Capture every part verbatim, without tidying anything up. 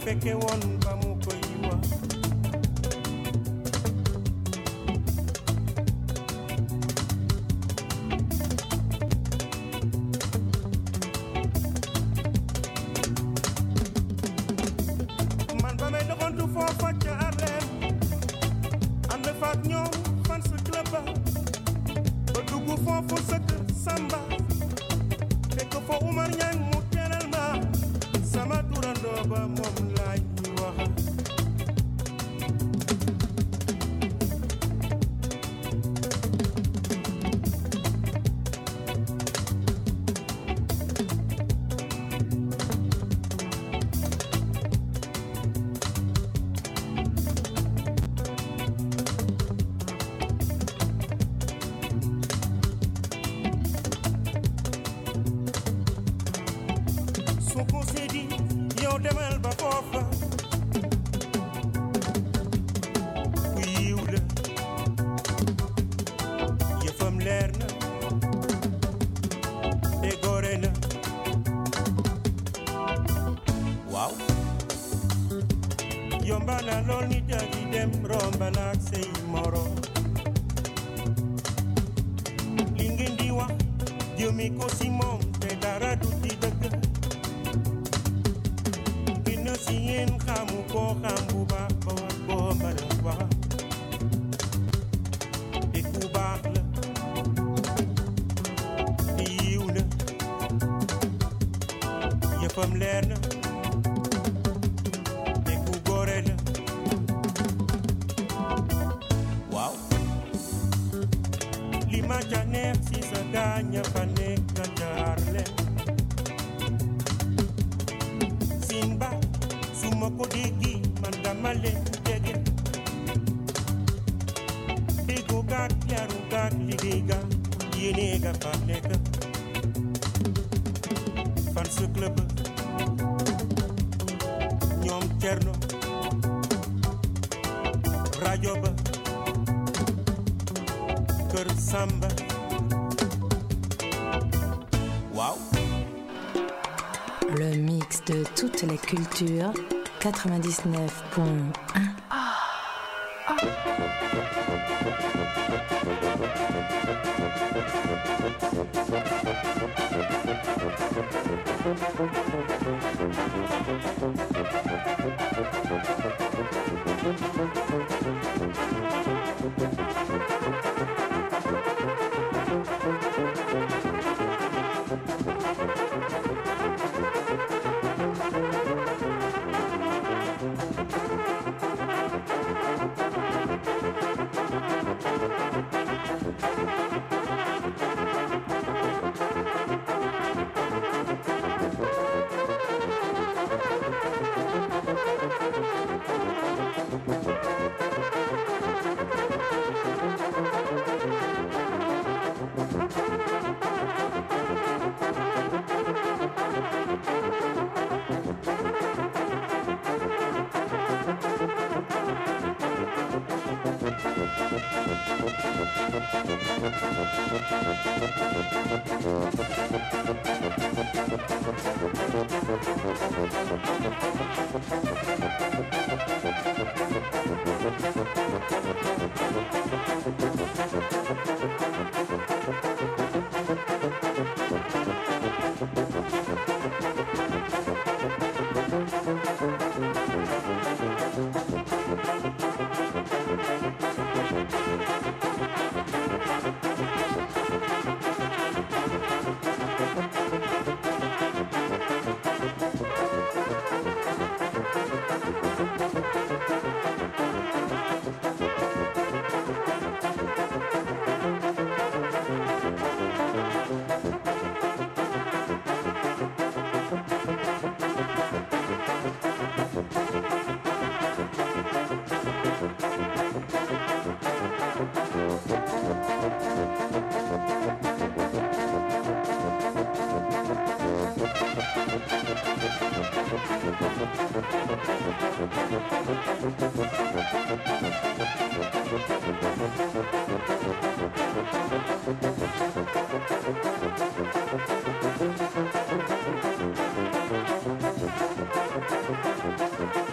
fekke woon ba mu koy wax man ba may doxantu foofa ca Harlem ànd faak ñoom fan sa club ba ba dugg foofu sa kër Samba fekk fa Umar Ñang mu teral ma sama turandoo ba moom laay waxa su ko seedi yow demal ba foofa ku yiw la yëfam leer na te gore na waaw yomba na lool nit a di dem romba la ak say morom li ngeen di wax jëmi ko si moom te dara du ci dëgg si yéen xamu ko xam bu baax ba war koo mën a wax te ku baax la te yiw na yëfam leer na te ku gore la waaw li ma ca neex si sa gaaña fa nekk ca Harlem Simba suma ko déggi man dama leen jege déggu gaag yaru gaag liggéey ga yéene ga fa nekk fan sa club ñoom Cerno rajo ba kër Samba waaw le mix de toutes les cultures quatre-vingt-dix-neuf point un. Thank you.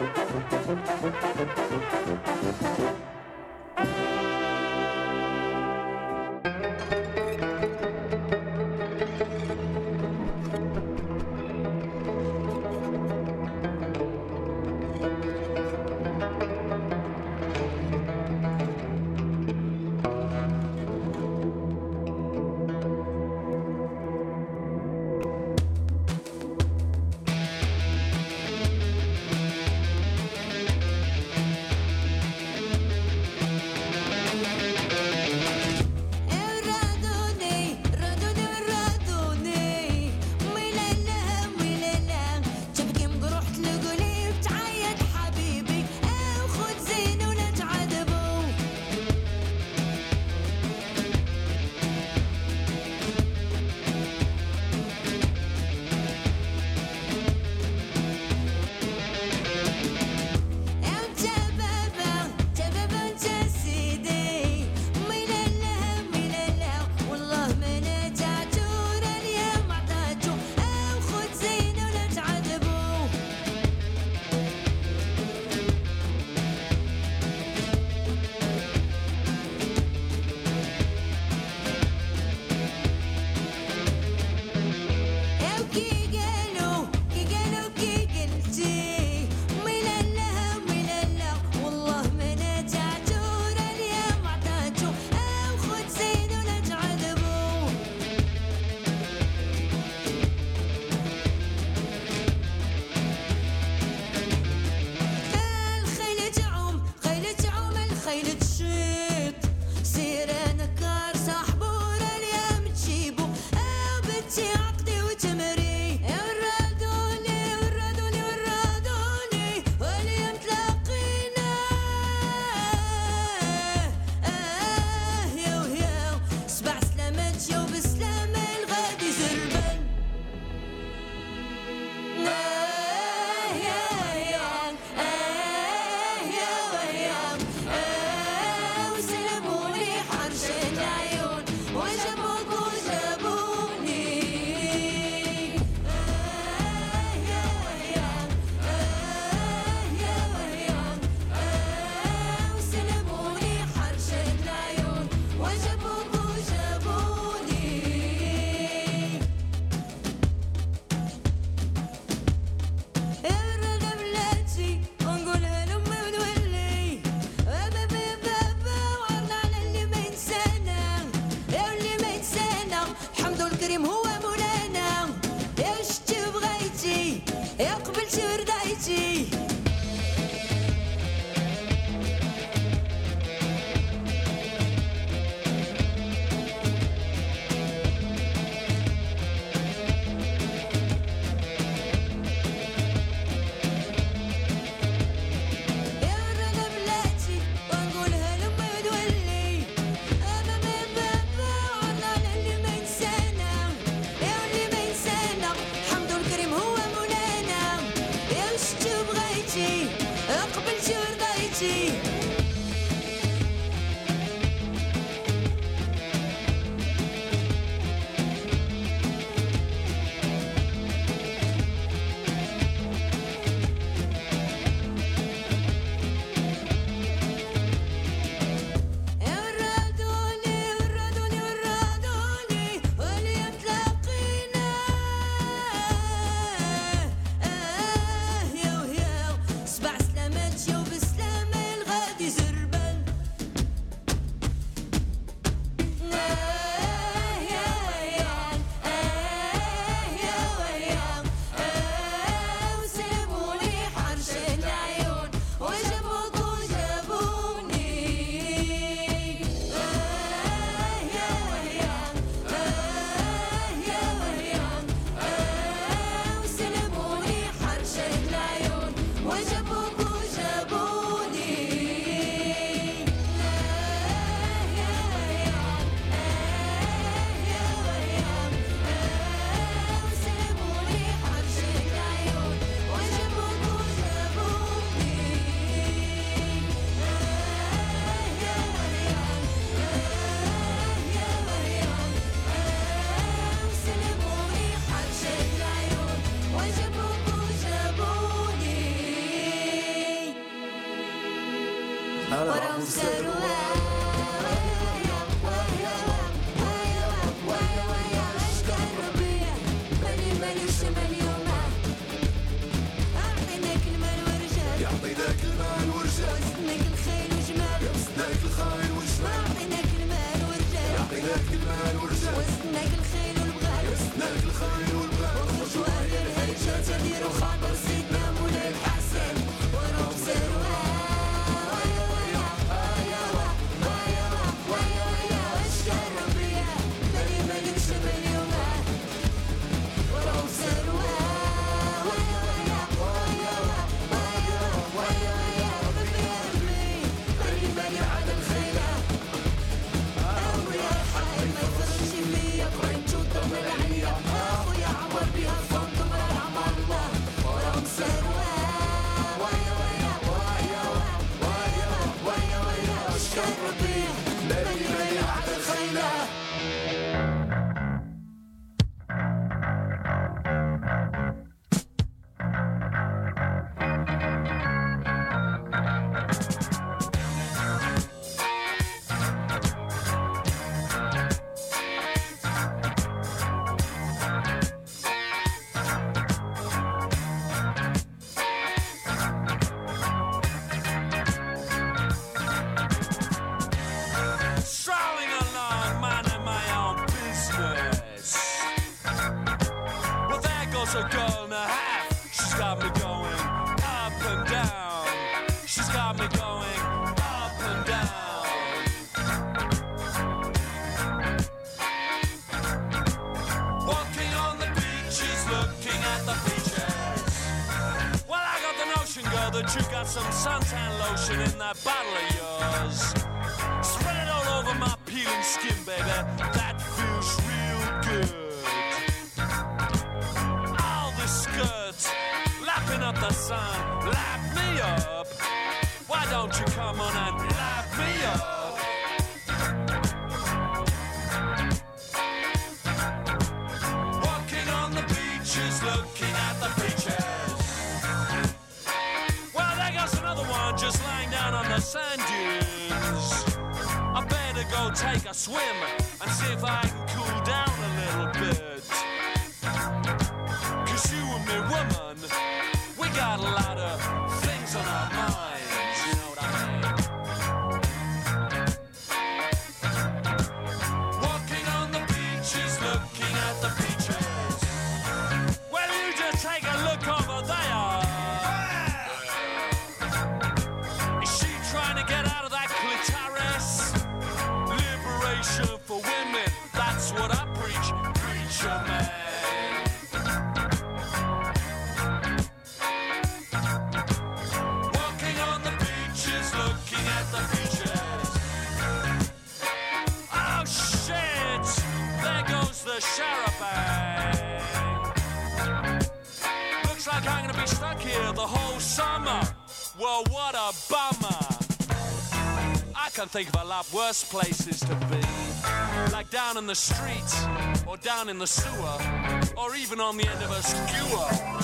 Think of a lot worse places to be, like down in the street, or down in the sewer, or even on the end of a skewer.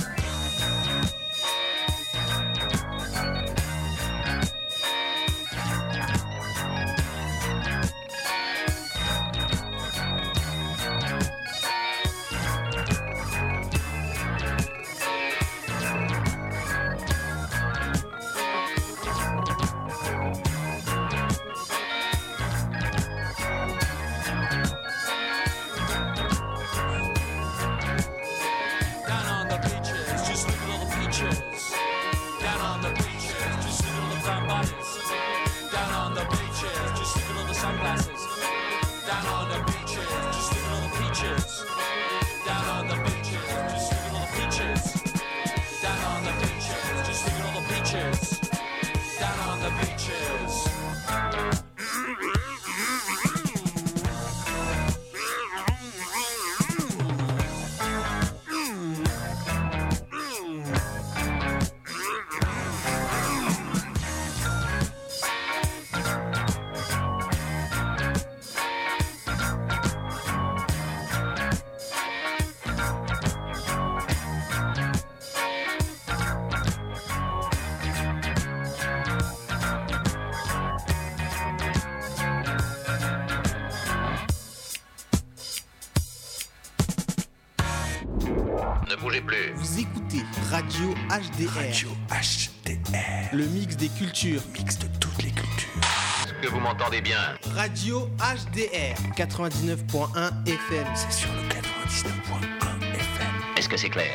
Down on the beaches, ne bougez plus. Vous écoutez Radio H D R. Radio H D R. Le mix des cultures. Mix de toutes les cultures. Est-ce que vous m'entendez bien? Radio H D R quatre-vingt-dix-neuf point un F M. C'est sur le quatre-vingt-dix-neuf point un F M. Est-ce que c'est clair?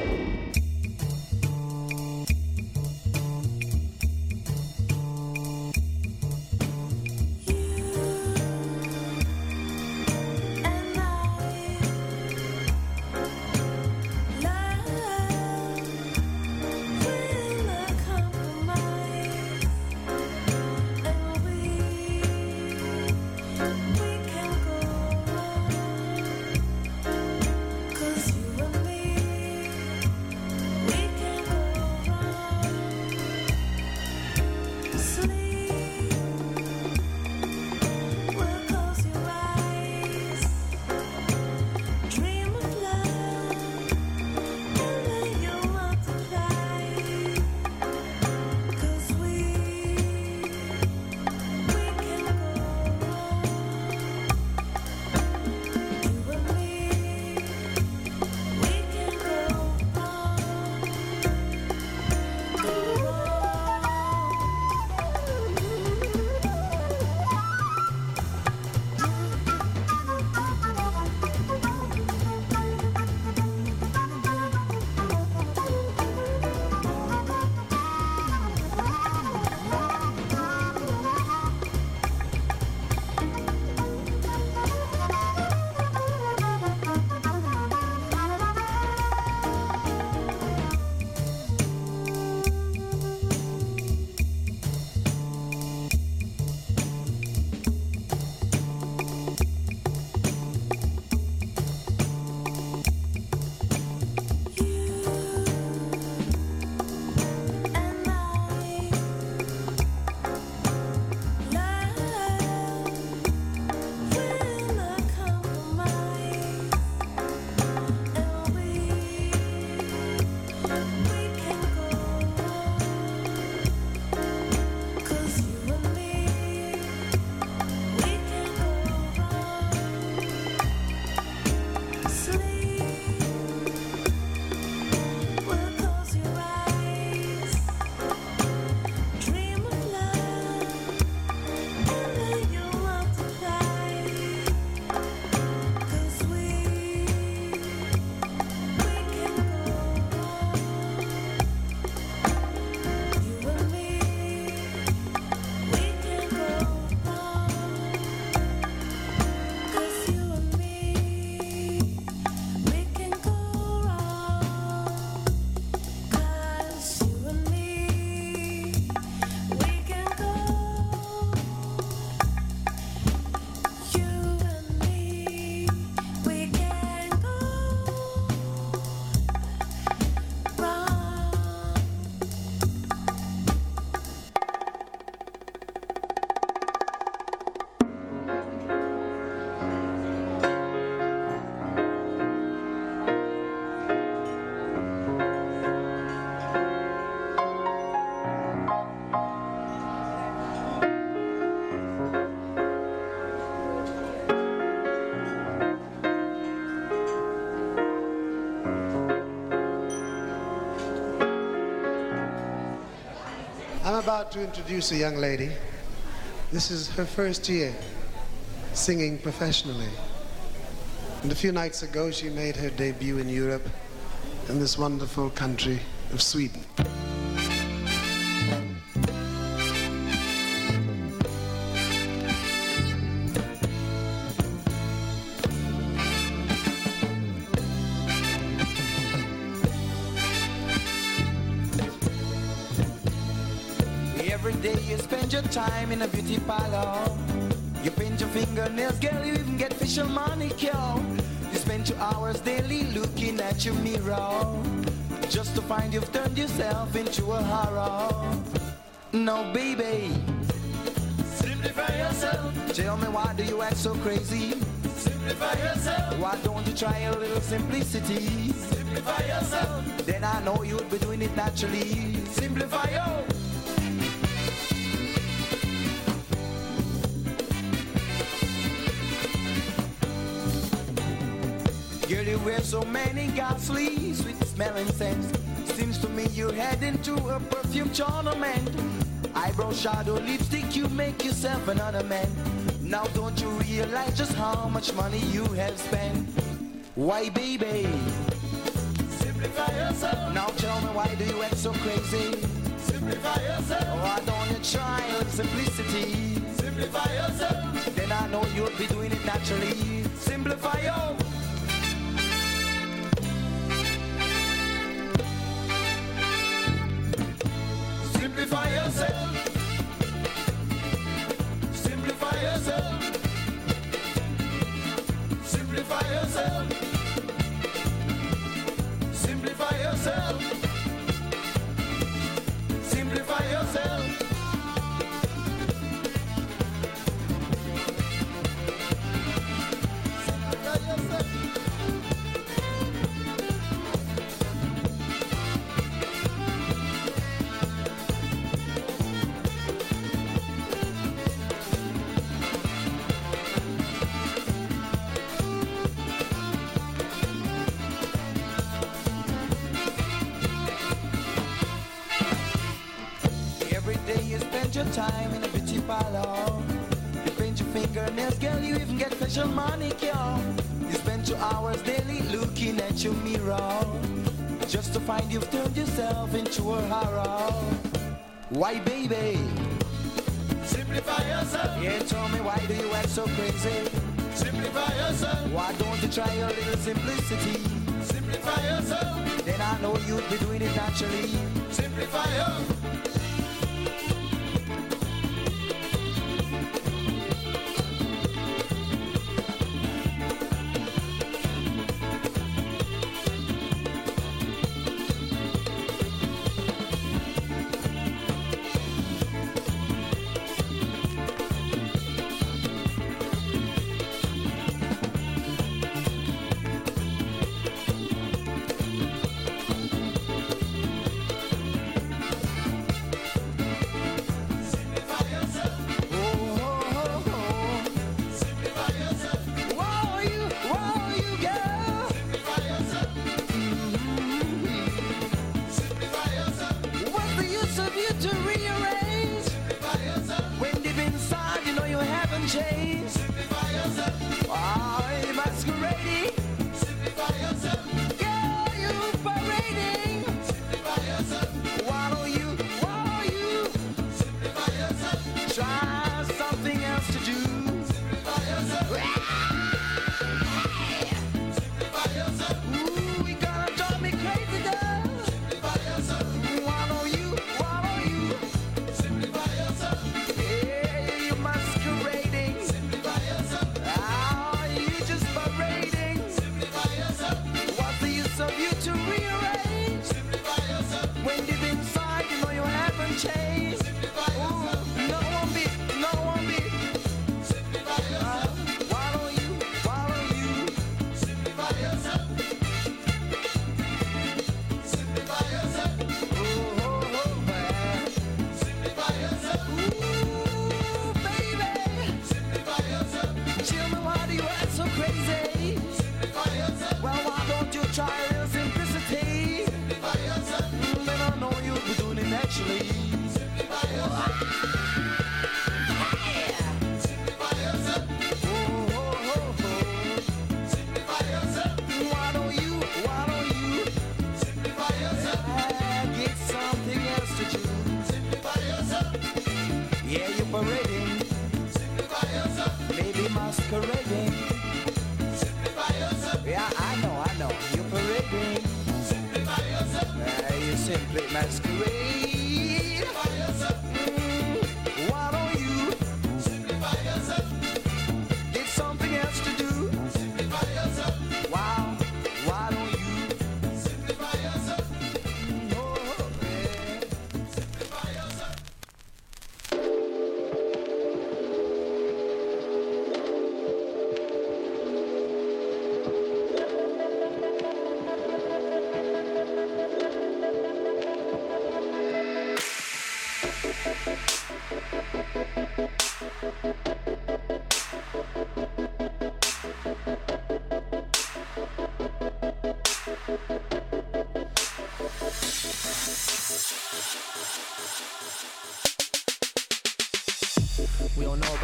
I'm about to introduce a young lady. This is her first year singing professionally. And a few nights ago, she made her debut in Europe, in this wonderful country of Sweden. Time in a beauty parlor. You paint your fingernails, girl, you even get facial manicure. You spend two hours daily looking at your mirror, just to find you've turned yourself into a horror. No, baby, simplify yourself. Tell me, why do you act so crazy? Simplify yourself. Why don't you try a little simplicity? Simplify yourself. Then I know you'd be doing it naturally. Simplify yourself. Girl, you wear so many ghastly, sweet smelling scents. Seems to me you're heading to a perfume tournament. Eyebrow shadow, lipstick, you make yourself another man. Now don't you realize just how much money you have spent? Why, baby? Simplify yourself. Now tell me, why do you act so crazy? Simplify yourself. Why don't you try a little simplicity? Simplify yourself. Then I know you'll be doing it naturally. Simplify yourself. Simplify yourself. Simplify yourself. Simplify yourself. Simplify yourself. Simplify yourself. Your time in a beauty parlor. You paint your fingernails, girl, you even get facial manicure. You spend two hours daily looking at your mirror, just to find you've turned yourself into a horror. Why, baby? Simplify yourself. Yeah, tell me, why do you act so crazy? Simplify yourself. Why don't you try a little simplicity? Simplify yourself. Then I know you'd be doing it naturally. Simplify yourself. Masquerading. Simplify yourself. Yeah, I know, I know. You're parading. Simplify yourself. Uh, you simply masquerade. Simplify yourself. Mm, why don't you simplify yourself? Get something else to do. Simplify yourself. Wow, why don't you simplify yourself? Mm, oh, yeah. Simplify yourself.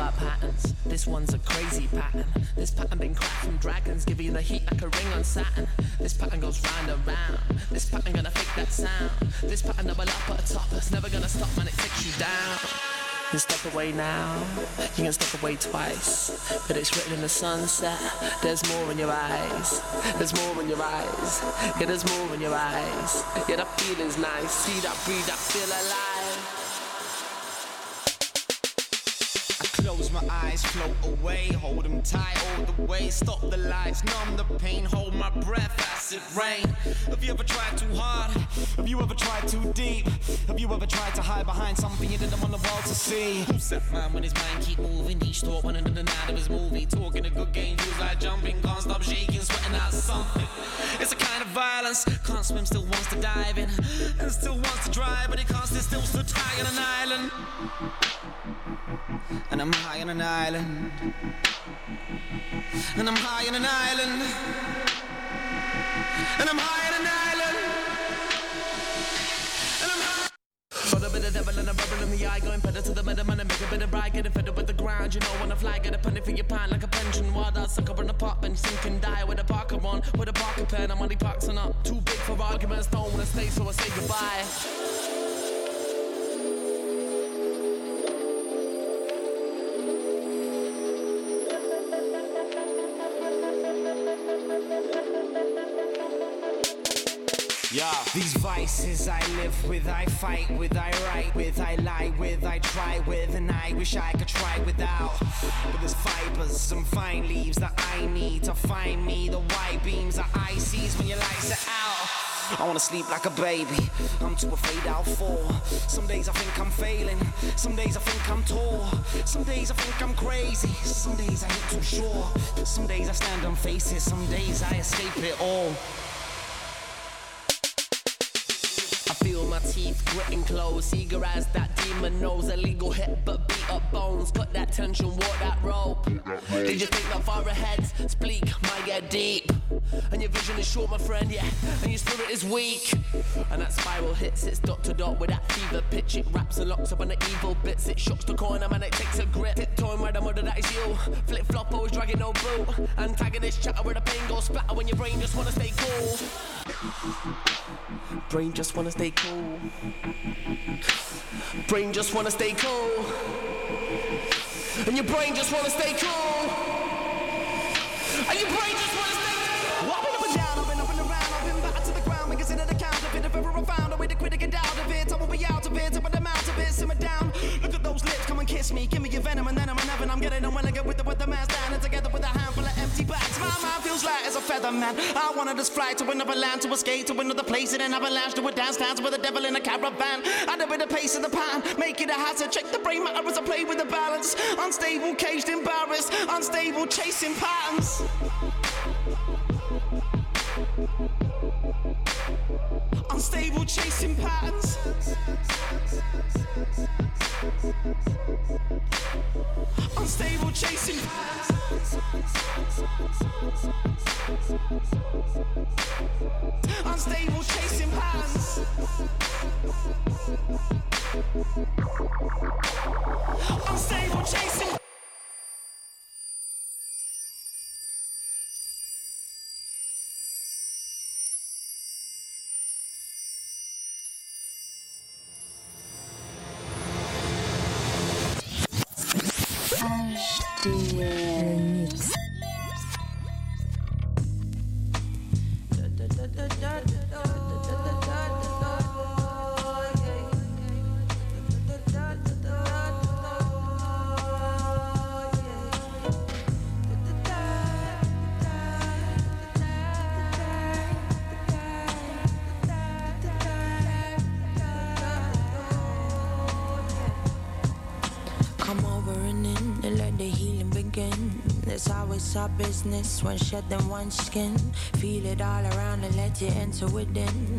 about patterns. This one's a crazy pattern. This pattern been cracked from dragons, giving you the heat like a ring on Saturn. This pattern goes round and round. This pattern gonna fake that sound. This pattern double up at the top. It's never gonna stop, man, it takes you down. You can step away now, you can step away twice, but it's written in the sunset. There's more in your eyes, there's more in your eyes, yeah, there's more in your eyes. Yeah, that feeling's nice, see that, breathe that, feel alive. Close my eyes, float away, hold them tight all the way. Stop the lights, numb the pain, hold my breath, acid rain. Have you ever tried too hard? Have you ever tried too deep? Have you ever tried to hide behind something you didn't want the world to see? Who's that man when his mind keep moving? Each thought one under the night of his movie. Talking a good game, feels like jumping, can't stop shaking, sweating out something. It's a kind of violence, can't swim, still wants to dive in, and still wants to drive, but he can't stay still, stood high on an island. And I'm high on an island. And I'm high on an island. And I'm high on an island. And I'm high. Got a bit of devil and a bubble in the eye, going better to the middle man and make a bit of bride, getting fed up with the ground. You know when I fly, get a penny for your pint like a pension. Wild out sucker in a pot bench, sink and die with a Parker on, with a Parker pen. I'm only boxing up, too big for arguments, don't wanna stay, so I say goodbye. Yeah. These vices I live with, I fight with, I write with, I lie with, I try with, and I wish I could try without. But there's fibers and fine leaves that I need to find me. The white beams that I sees when your lights are out. I wanna sleep like a baby, I'm too afraid I'll fall. Some days I think I'm failing, some days I think I'm tall. Some days I think I'm crazy, some days I ain't too sure. Some days I stand on faces, some days I escape it all. Feel my teeth gritting close, eager as that demon knows. Illegal hit but beat up bones, cut that tension, walk that rope. Did you think that far ahead? Bleak might get deep, and your vision is short, my friend, yeah, and your spirit is weak. And that spiral hits, it's dot to dot with that fever pitch. It wraps and locks up on the evil bits. It shocks the corner, man, it takes a grip. Tiptoeing where the mother that is you. Flip flop, always dragging no boot. Antagonist chatter where the pain goes splatter when your brain just wanna stay cool. Brain just wanna stay cool. Brain just wanna stay cool. And your brain just wanna stay cool. And your brain just wanna stay cool. I've been up and down, I've been up and around, I've been back to the ground, and consider the counterfeit. If ever I found a way to quit it, get out of it, I will be out of it, up at the mount of it, simmer down. Look at those lips, come and kiss me, give me your venom, and then I'm in heaven. I'm getting on when I get with the with the man's down, and together with a handful of empty bags. My mind feels light as a feather, man. I wanna just fly to another land, to escape to another place, in an avalanche, to a dance dance with a devil in a caravan. I do with the pace of the pan, make it a hazard. Check the brain matter as I play with the balance. Unstable, caged, embarrassed, unstable, chasing patterns. Unstable, chasing patterns. Unstable, chasing patterns. Unstable, chasing patterns. Unstable, chasing. H D R Mix. It's always our business. One shed then one skin. Feel it all around and let you enter within.